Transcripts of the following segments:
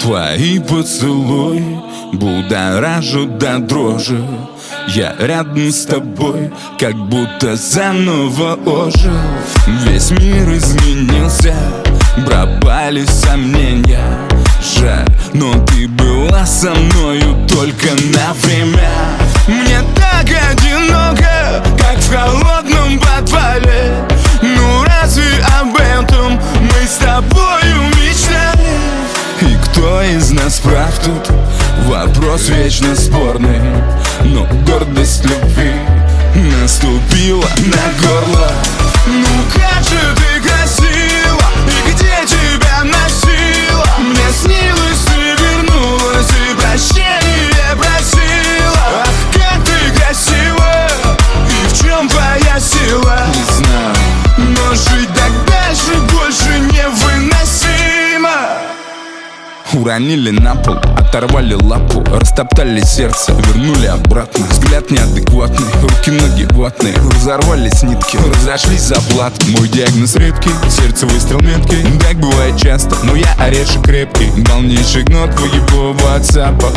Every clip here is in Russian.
Твои поцелуи будоражат до дрожи. Я рядом с тобой, как будто заново ожил. Весь мир изменился, пропали сомнения. Жаль, но ты была со мною только на время. Мне так одиноко, как в холодном подвале. Ну разве об этом мы с тобою мечтали? И кто из нас прав тут? Вопрос вечно спорный. Но гордость любви наступила на горло. Ну как же ты красива, и где тебя носила? Мне снилось, ты вернулась и прощение просила. Ах, как ты красива, и в чем твоя сила? Не знаю, но жить так дальше больше невыносимо. Уронили на пол, оторвали лапу, растоптали сердце, вернули обратно. Взгляд неадекватный, руки-ноги ватные, разорвались нитки, разошлись заплаты. Мой диагноз редкий, сердце выстрел меткий. Так бывает часто, но я орешек крепкий. Полнейший гнот твоего ватсапа.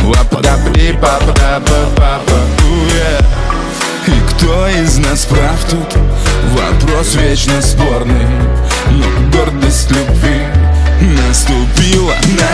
И кто из нас прав тут? Вопрос вечно спорный. Но гордость любви наступила на